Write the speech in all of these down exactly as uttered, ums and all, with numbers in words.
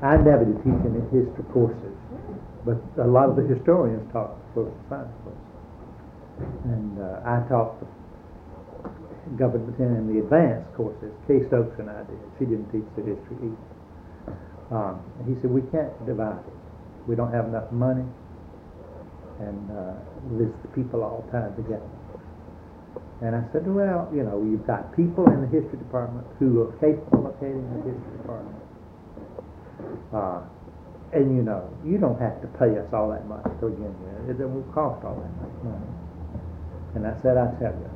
I never did teach any history courses, but a lot of the historians taught the social science courses. And uh, I taught the government in the advanced courses. Kay Stokes and I did. She didn't teach the history either. Um, and he said, we can't divide it. We don't have enough money, and uh, there's the people all tied together. And I said, well, you know, you've got people in the history department who are capable of heading the history department. Uh, and, you know, you don't have to pay us all that much to begin with. It won't cost all that much money. And I said, I tell you,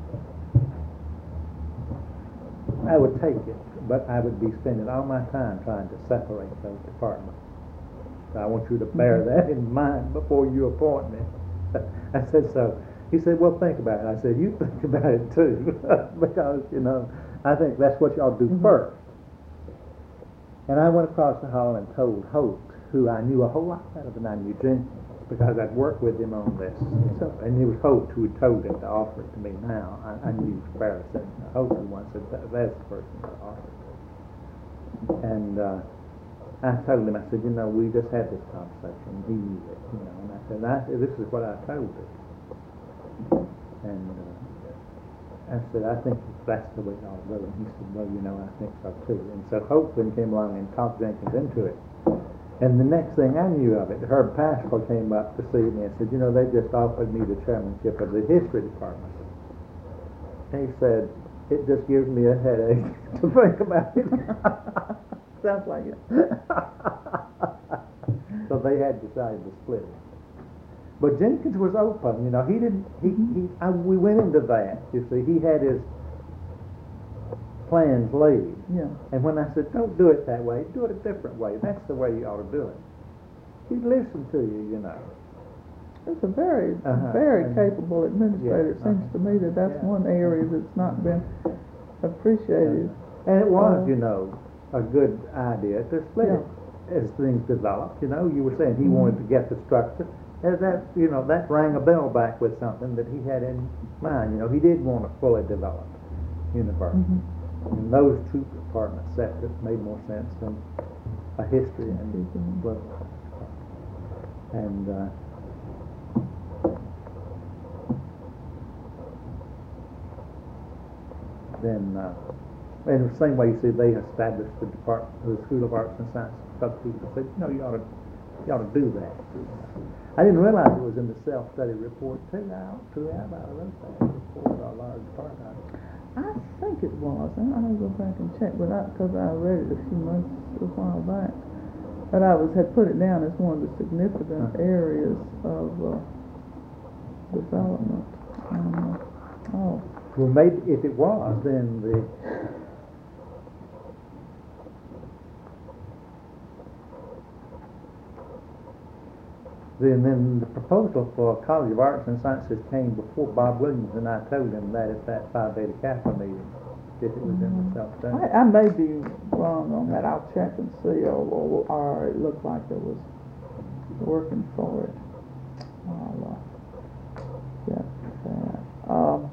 I would take it, but I would be spending all my time trying to separate those departments. So I want you to bear that in mind before you appoint me. I said, so. He said, well, think about it. I said, you think about it too, because, you know, I think that's what y'all do mm-hmm. first. And I went across the hall and told Holt, who I knew a whole lot better than I knew Jenkins, because I'd worked with him on this. So, and it was Holt who had told him to offer it to me now. I, I knew Barrison. Holt who once said, that's the person to offer it to. And uh, I told him, I said, you know, we just had this conversation. He knew it, you know. And I said, I, this is what I told him. And uh, I said, I think that's the way y'all go. And he said, well, you know, I think so too. And so Holt then came along and talked Jenkins into it. And the next thing I knew of it, Herb Pascal came up to see me and said, you know, they just offered me the chairmanship of the history department. And he said, it just gives me a headache to think about it. Sounds like it. So they had decided to split it. But Jenkins was open, you know. He didn't. He. he I, we went into that. You see, he had his plans laid. Yeah. And when I said, "Don't do it that way. Do it a different way. That's the way you ought to do it," he'd listen to you, you know. It's a very, uh-huh. very and, capable administrator. Yeah, it seems uh-huh. to me that that's yeah. one area that's not been appreciated. Uh-huh. And it was, uh, you know, a good idea to split yeah. it as things developed. You know, you were saying he mm-hmm. wanted to get the structure. And that, you know, that rang a bell back with something that he had in mind. You know, he did want a fully developed university. Mm-hmm. And those two departments separate made more sense than a history and mm-hmm. well, and uh, then uh, in the same way, you see, they established the department, the School of Arts and Sciences. Because people said, you know, you ought to, you ought to do that. I didn't realize it was in the self-study report too. I ought to have I wrote that report a large part of it. I think it was. I I'll go back and check, but because I, I read it a few months, a while back. But I was had put it down as one of the significant uh-huh. areas of uh, development. Um, oh. Well, maybe if it was, then the Then, then the proposal for College of Arts and Sciences came before Bob Williams, and I told him that at that Phi Beta Kappa meeting, if it was mm-hmm. in the self-study. I, I may be wrong on that. I'll check and see, or, or, or it looked like it was working for it. I'll uh, check that. Um,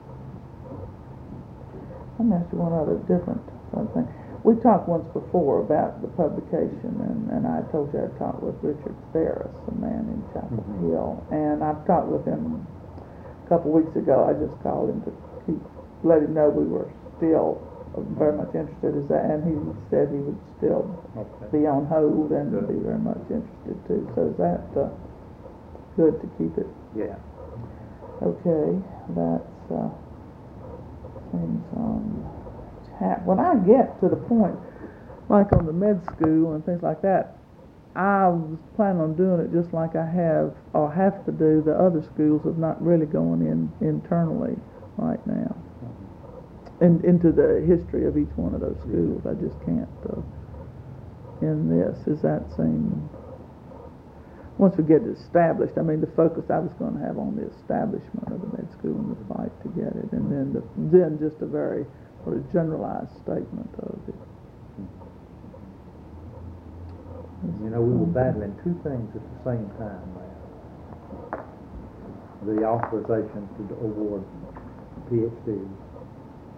let me ask you one other different something. We talked once before about the publication, and, and I told you I talked with Richard Ferris, a man in Chapel mm-hmm. Hill, and I've talked with him a couple weeks ago. I just called him to keep, let him know we were still very much interested in that, and he said he would still okay. be on hold and good. Be very much interested too. So is that uh, good to keep it? Yeah. Okay, that's uh, things on. When I get to the point, like on the med school and things like that, I was planning on doing it just like I have or have to do the other schools of not really going in internally right now, and into the history of each one of those schools. I just can't uh, in this. Is that same? Once we get it established, I mean, the focus I was going to have on the establishment of the med school and the fight to get it, and then the, then just a very or a generalized statement of it. You know, we were battling two things at the same time, man. The authorization to award PhDs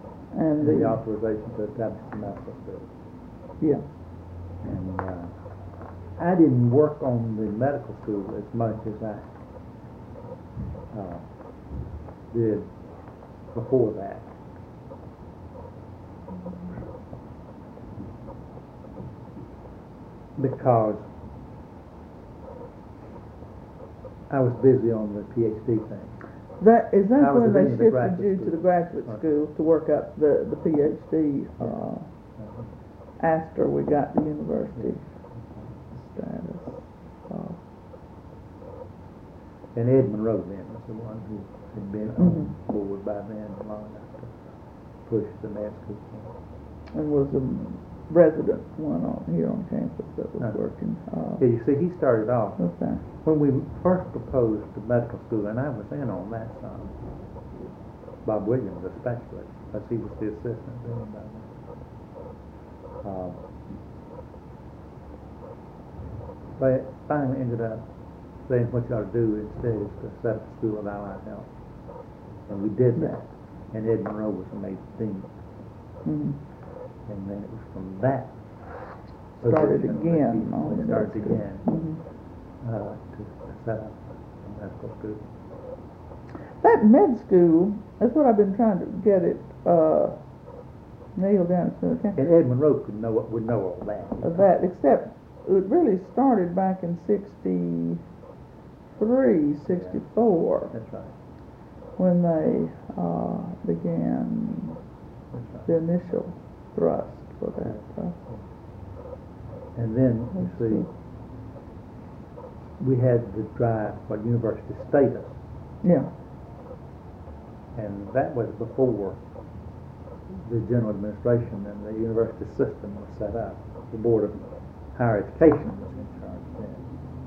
and the, the authorization to establish the medical school. Yeah. And uh, I didn't work on the medical school as much as I uh, did before that. Because I was busy on the PhD thing. That, is I that was when they in the shifted graduate you to school. the graduate Right. school to work up the, the PhD, uh, Uh-huh. after we got the university status? Uh, And Ed Monroe then was the one who had been Mhm. on board by then long enough to push the med school. and was a resident one on, here on campus that was Uh-huh. working, uh, Yeah, you see, he started off, okay. when we first proposed the medical school, and I was in on that some, Bob Williams especially, because he was the assistant then by then. Um, But finally ended up saying what you ought to do instead is to set up a school of allied health. And we did that, and Ed Monroe was made dean. Mhm. And then it was from that Started position that again he- on we the started medical. again Mhm. uh, to, to set up a medical school. That med school, that's what I've been trying to get it, uh, nailed down as soon as I can. And Ed Monroe could know would know all that. Of that, except it really started back in sixty-three, sixty-four, That's right. when they, uh, began That's right. the initial thrust for that, uh, And then, you see, we had to drive for university status, yeah, and that was before the general administration and the university system was set up. The Board of Higher Education was in charge then.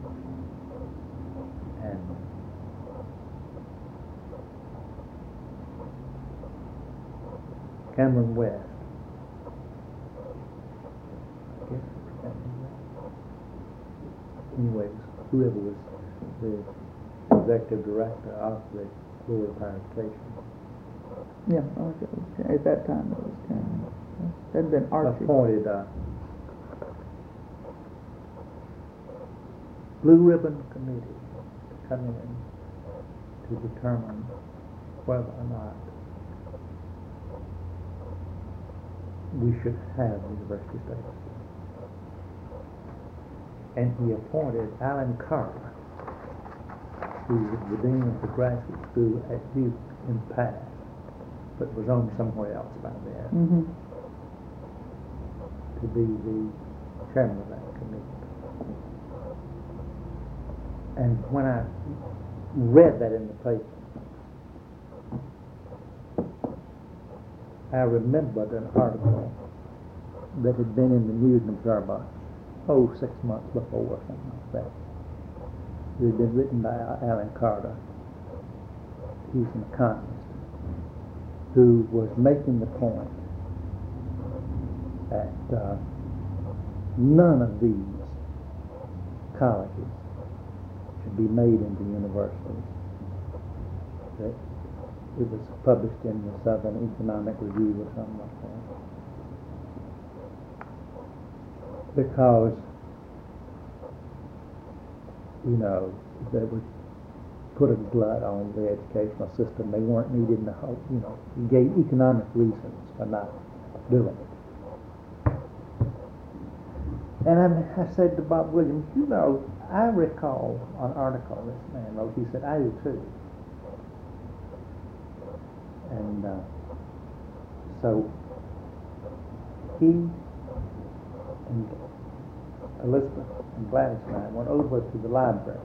And Cameron West, I guess it was Cameron West. Anyways, whoever was the executive director of the Board of Higher Education yeah, okay, it was Ca- at that time it was Cameron. That'd been Archie. appointed a blue ribbon committee to come in to determine whether or not we should have university status. And he appointed Alan Carter, who was the dean of the graduate school at Duke in the past, but was on somewhere else by then, Mm-hmm. to be the chairman of that committee. And when I read that in the paper, I remembered an article that had been in the News and Observer, oh, six months before or something like that. It had been written by Alan Carter. He's an economist who was making the point that uh, none of these colleges should be made into universities. That it was published in the Southern Economic Review or something like that. Because, you know, they would put a glut on the educational system. They weren't needed in the whole, you know, he gave economic reasons for not doing it. And I, I said to Bob Williams, you know, I recall an article this man wrote. He said, I do too. And uh, so he and Elizabeth and Gladys and I went over to the library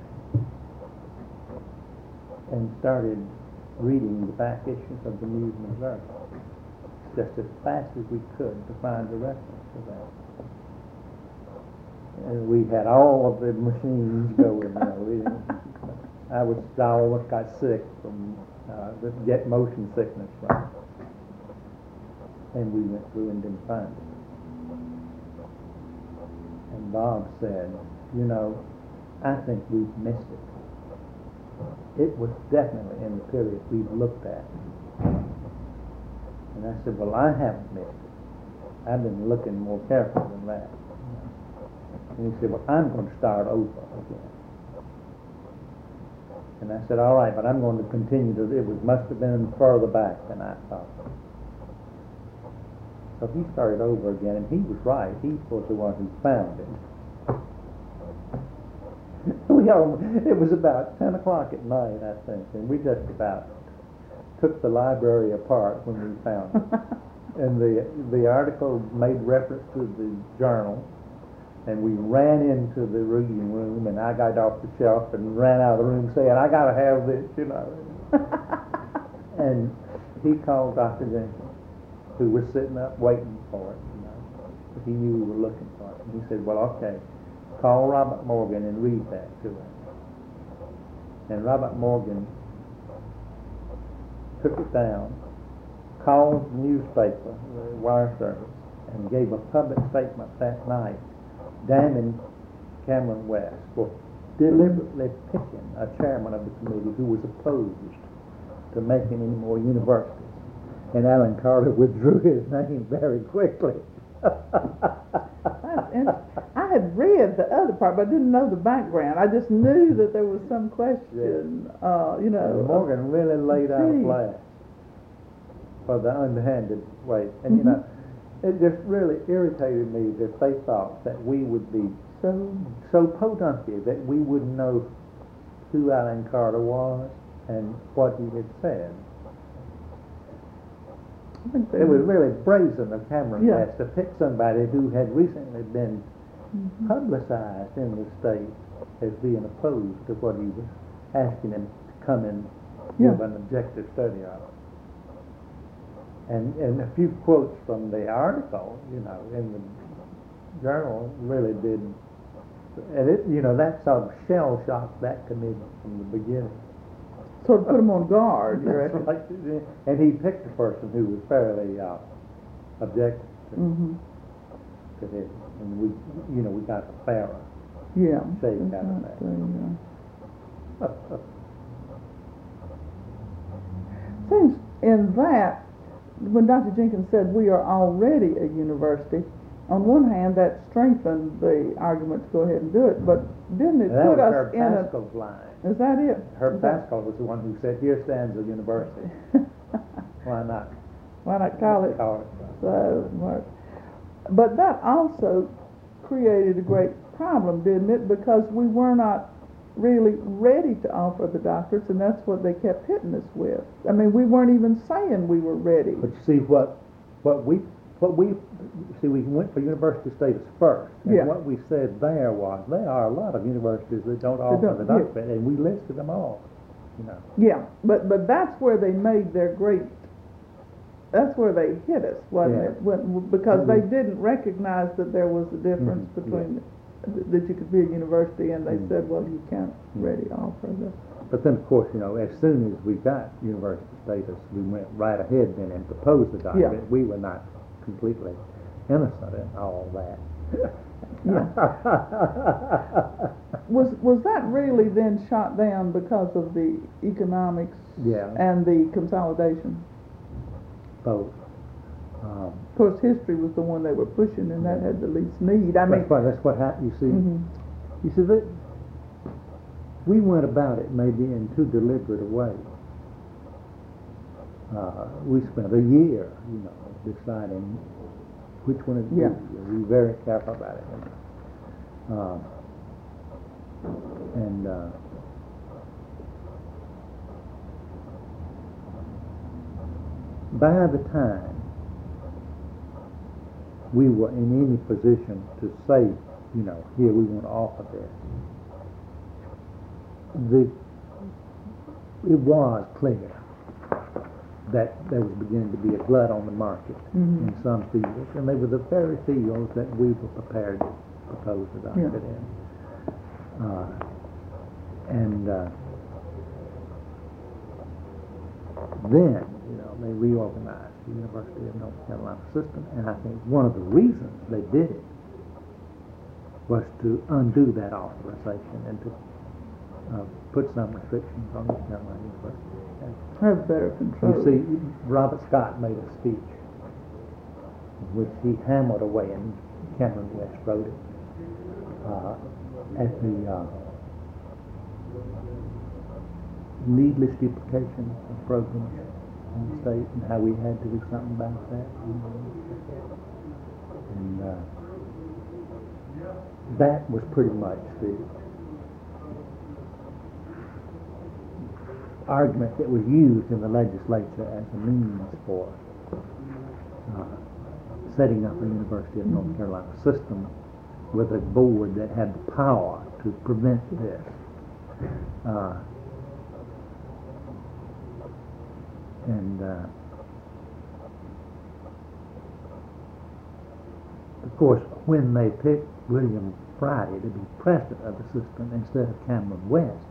and started reading the back issues of the News and Observer just as fast as we could to find the reference to that. And we had all of the machines going. You know, we didn't, I was I almost got sick from uh, the get motion sickness from it. And we went through and didn't find it. And Bob said, you know, I think we've missed it. It was definitely in the period we've looked at. And I said, well, I haven't missed it. I've been looking more carefully than that. And he said, well, I'm going to start over again. And I said, all right, but I'm going to continue to, it was, must have been further back than I thought. So he started over again, and he was right. He was the one who found it. we all, it was about ten o'clock at night, I think, and we just about took the library apart when we found it. And the the article made reference to the journal, and we ran into the reading room, and I got off the shelf and ran out of the room saying, I got to have this, you know. And he called Doctor Jenkins, who was sitting up waiting for it, you know. He knew we were looking for it. And he said, well, okay, call Robert Morgan and read that to him. And Robert Morgan took it down, called the newspaper, the wire service, and gave a public statement that night damning Cameron West for deliberately picking a chairman of the committee who was opposed to making any more universities. And Alan Carter withdrew his name very quickly. That's interesting. I had read the other part, but I didn't know the background. I just knew that there was some question, yeah. uh, you know. And Morgan really laid out a geez. flag for the underhanded way. And, mm-hmm. you know, it just really irritated me that they thought that we would be so, so podunky that we wouldn't know who Alan Carter was and what he had said. It was really brazen of Cameron yeah. West to pick somebody who had recently been mm-hmm. publicized in the state as being opposed to what he was asking him to come and yeah. give an objective study of. And, and a few quotes from the article, you know, in the journal really did, and it, you know, that sort of shell shocked that committee from the beginning. So to put him on guard, you That's reckon? right. And he picked a person who was fairly uh, objective to, mm-hmm. to this, and we, you know, we got a fairer yeah. shake out of that. Uh, seems in that, when Doctor Jenkins said we are already a university, on one hand that strengthened the argument to go ahead and do it, but didn't it that put was us Herb in Pascal's a... line. Is that it? Herb Is that... Pascal was the one who said, here stands a university. Why not? Why not call it? Call it. So, Mark. But that also created a great problem, didn't it? Because we were not really ready to offer the doctorates, and that's what they kept hitting us with. I mean, we weren't even saying we were ready. But you see, what what we what we see, we went for university status first, and yeah. what we said there was there are a lot of universities that don't offer don't, the doctorate, yeah. and we listed them all. You know. Yeah, but but that's where they made their great. That's where they hit us, wasn't yeah. it? When, because mm-hmm. they didn't recognize that there was a difference mm-hmm. between. Yeah. That you could be a university, and they mm. said, well, you can't ready to offer this. But then, of course, you know, as soon as we got university status, we went right ahead then and proposed the doctorate. Yeah. We were not completely innocent in all that. Yeah. was was that really then shot down because of the economics yeah. and the consolidation? Both. Um, Of course, history was the one they were pushing, and that had the least need. I mean, that's what, that's what happened. You see, mm-hmm. you see that we went about it maybe in too deliberate a way. Uh, we spent a year, you know, deciding which one of these. Yeah. We were very careful about it. And, uh, and uh, by the time we were in any position to say, you know, here we want to offer this, the it was clear that there was beginning to be a glut on the market mm-hmm. in some fields, and they were the very fields that we were prepared to propose the doctorate yeah. in. Uh, and uh, then, you know, they reorganized the University of North Carolina system, and I think one of the reasons they did it was to undo that authorization and to uh, put some restrictions on North Carolina University. Have better control. You see, Robert Scott made a speech in which he hammered away, and Cameron West wrote it, uh, at the uh, needless duplication of programs in the state and how we had to do something about that. And uh, that was pretty much the argument that was used in the legislature as a means for uh, setting up a University of North Carolina system with a board that had the power to prevent this. Uh, and uh, of course, when they picked William Friday to be president of the system instead of Cameron West,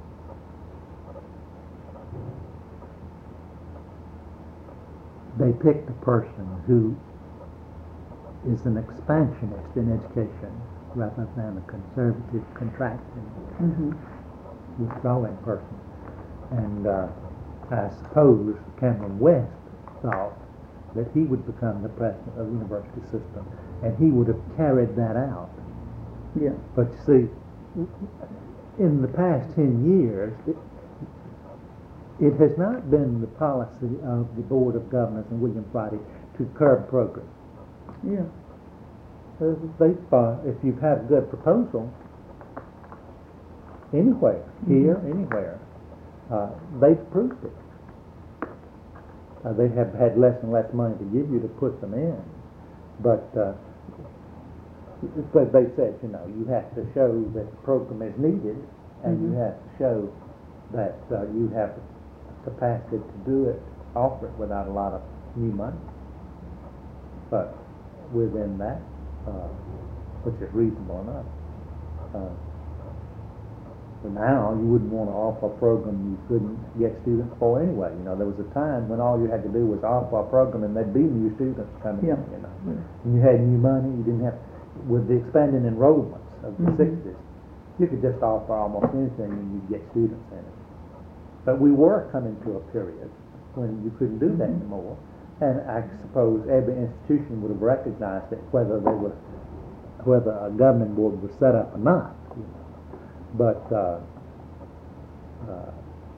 they picked a person who is an expansionist in education rather than a conservative, contracting, Mm-hmm. withdrawing person. And uh, I suppose Cameron West thought that he would become the president of the university system, and he would have carried that out. Yeah. But you see, in the past ten years, it, it has not been the policy of the Board of Governors and William Friday to curb progress. Yeah. Uh, They've, uh, if you've had a good proposal, anywhere, here, anywhere, uh, they've approved it. Uh, they have had less and less money to give you to put them in, but uh, but they said, you know, you have to show that the program is needed, and you Mhm. have to show that uh, you have the capacity to do it, offer it without a lot of new money. But within that, uh, which is reasonable enough. Uh, but now you wouldn't want to offer a program you couldn't get students for anyway. You know, there was a time when all you had to do was offer a program and there'd be new students coming Yeah. in, you know. Yeah. And you had new money, you didn't have, with the expanding enrollments of the Mhm. sixties, you could just offer almost anything and you'd get students in it. But we were coming to a period when you couldn't do that Mhm. anymore. And I suppose every institution would have recognized it, whether they were, whether a governing board was set up or not. You know. But uh, uh,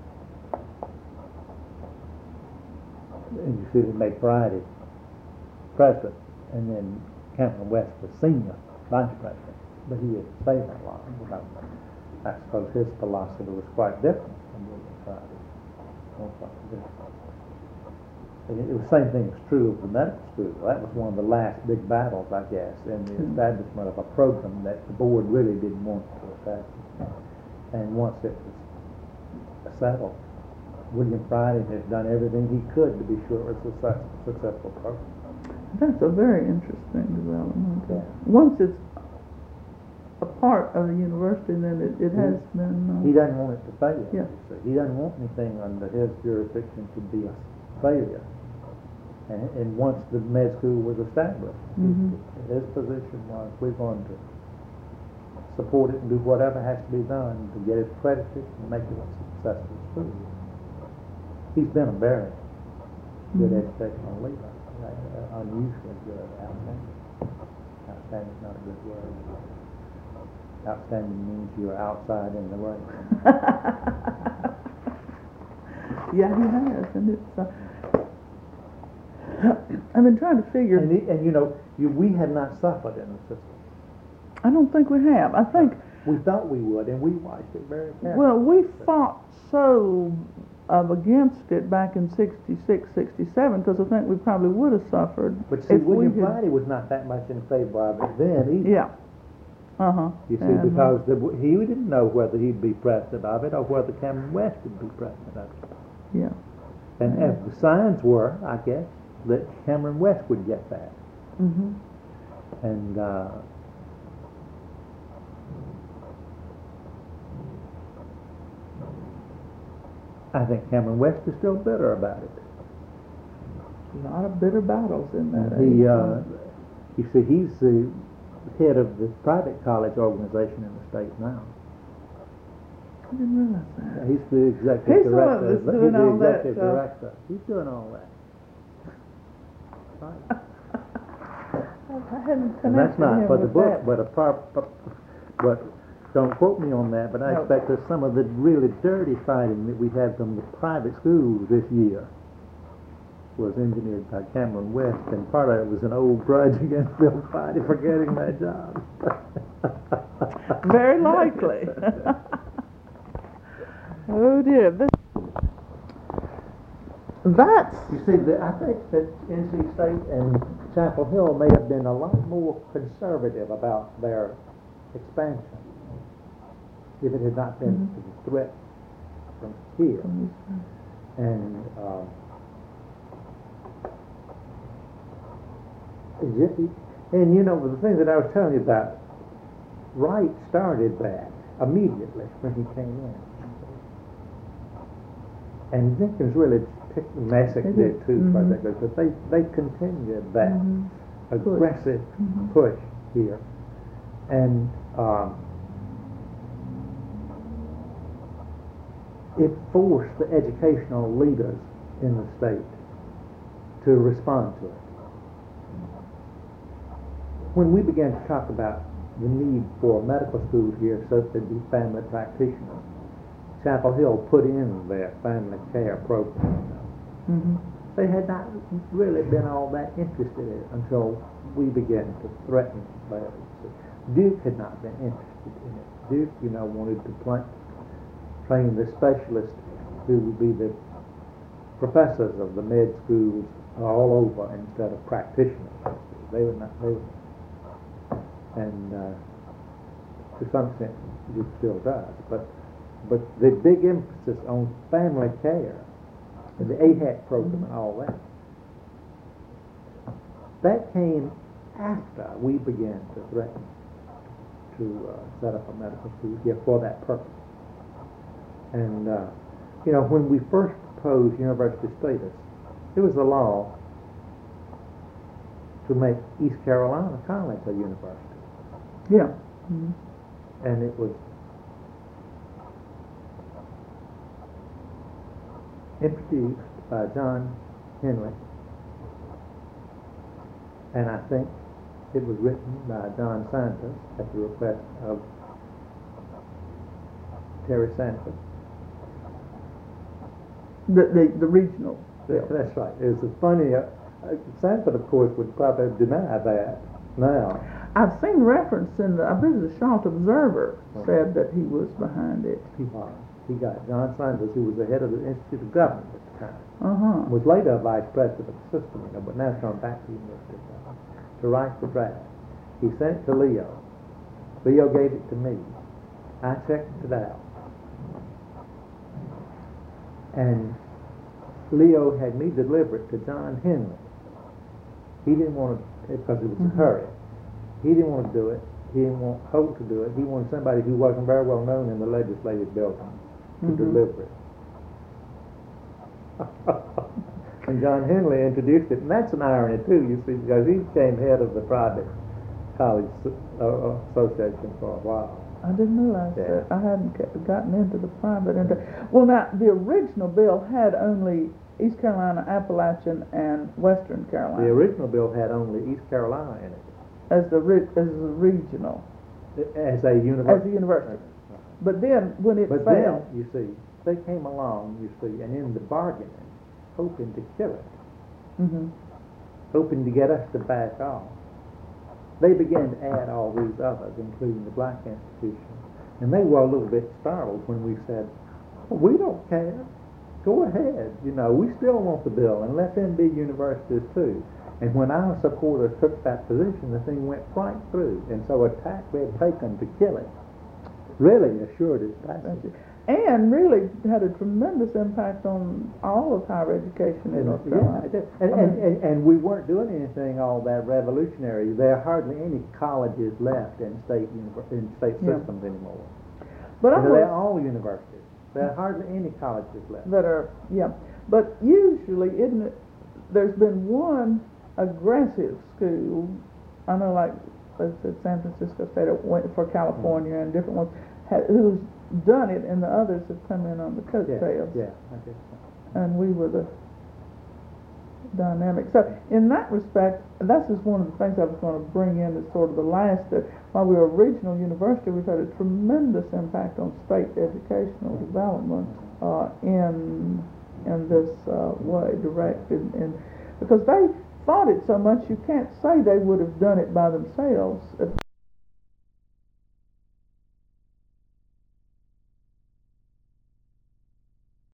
and you see, they made Friday president, and then Cameron West was senior vice president, but he didn't stay that long. You know. I suppose his philosophy was quite different from William Friday. And it was the same thing was true of the medical school. That was one of the last big battles, I guess, in the Hmm. establishment of a program that the board really didn't want to establish. And once it was settled, William Friday has done everything he could to be sure it was a success, successful program. That's a very interesting development. Yeah. Once it's a part of the university, then it, it has been. Uh, He doesn't want it to fail. Yeah. you see. He doesn't want anything under his jurisdiction to be a failure. And, and once the med school was established, Mhm. his position was, we're going to support it and do whatever has to be done to get it accredited and make it a successful school. He's been a very good Mhm. educational leader, uh, unusually good, outstanding. Outstanding is not a good word. Outstanding means you're outside in the race. Yeah, he has, and it's. Uh, I've been trying to figure. And, he, and you know, you, we have not suffered in the system. I don't think we have. I think. We thought we would, and we watched it very carefully. Well, we fought so uh, against it back in sixty-six, sixty-seven, because I think we probably would have suffered. But see, if we William had- Friday was not that much in favor of it then either. Yeah. Uh huh. You see, because the, he didn't know whether he'd be president of it or whether Cameron West would be president of it. Yeah. And Yeah. if the signs were, I guess, that Cameron West would get that. Mm-hmm. And uh, I think Cameron West is still bitter about it. A lot of bitter battles in that. He, age. uh, you see, he's the head of the private college organization in the state now. I didn't realize that. He's the executive He's the one director. that's doing He's the all that, executive uh, director. He's doing all that. Right. I hadn't And that's connected not him for the with book, that. but a par- par- but don't quote me on that, but I No. expect that some of the really dirty fighting that we had from the private schools this year was engineered by Cameron West, and part of it was an old grudge against Bill Friday for getting that job. Very likely. Oh dear. This, that's You see, the, I think that N C State and Chapel Hill may have been a lot more conservative about their expansion if it had not been Mhm. for the threat from here. And um, y- and you know, the thing that I was telling you about, Wright started that immediately when he came in. And Jenkins really picked Messick They did did. too, Mhm. particularly, but they, they continued that Mhm. aggressive Mhm. push here. And um, it forced the educational leaders in the state to respond to it. When we began to talk about the need for medical schools here so that there'd be family practitioners, Chapel Hill put in their family care program. Mhm. They had not really been all that interested in it until we began to threaten that. Duke had not been interested in it. Duke, you know, wanted to pla- train the specialists who would be the professors of the med schools all over instead of practitioners. They were not, they were, and uh, to some extent Duke still does, but but the big emphasis on family care, and the A H A C program and all that, that came after we began to threaten to uh, set up a medical school here for that purpose. And, uh, you know, when we first proposed university status, it was a law to make East Carolina College a university. Yeah. Mhm. And it was introduced by John Henley, and I think it was written by John Santos at the request of Terry Sanford. The, the the regional. That- That's right. It was funny. Uh, uh, Sanford, of course, would probably deny that now. I've seen reference in the, I believe the Charlotte Observer said that he was behind it. He was. He got John Santos, who was the head of the Institute of Government at the time, Uh-huh. was later vice president of the system, you know, but now come back to the University of Government to write the draft. He sent it to Leo. Leo gave it to me. I checked it out. And Leo had me deliver it to John Henley. He didn't want to, because it was a Mhm. hurry. He didn't want to do it. He didn't want Holt to do it. He wanted somebody who wasn't very well known in the legislative building to Mhm. deliver it. And John Henley introduced it, and that's an irony too, you see, because he became head of the private college uh, association for a while. I didn't realize Yeah. that. I hadn't get- gotten into the private. Into, well, now, the original bill had only East Carolina, Appalachian, and Western Carolina The original bill had only East Carolina in it as the re- as the regional, as a university. as a university. But then, when it But failed, then, you see, they came along, you see, and in the bargaining, hoping to kill it, mhm, hoping to get us to back off, they began to add all these others, including the black institutions. And they were a little bit startled when we said, well, we don't care. Go ahead. You know, we still want the bill, and let them be universities too. And when our supporters took that position, the thing went right through. And so a tack we had taken to kill it really assured its passage. and really had a tremendous impact on all of higher education in North Yeah, Carolina. it did. And, I and, mean- and, and we weren't doing anything all that revolutionary. There are hardly any colleges left in state univer- in state Yeah. systems anymore. But I You know, they're was, all universities. There are hardly any colleges left. that are, yeah. But usually, isn't it, there's been one aggressive school, I know like, let's say San Francisco State, or went for California and different ones, ha- who's done it, and the others have come in on the Yeah, coattails. yeah, I guess so. And we were the, dynamic. So in that respect, that's just one of the things I was going to bring in as sort of the last, that while we were a regional university, we've had a tremendous impact on state educational development uh, in in this uh, way, direct, and, and because they fought it so much, you can't say they would have done it by themselves.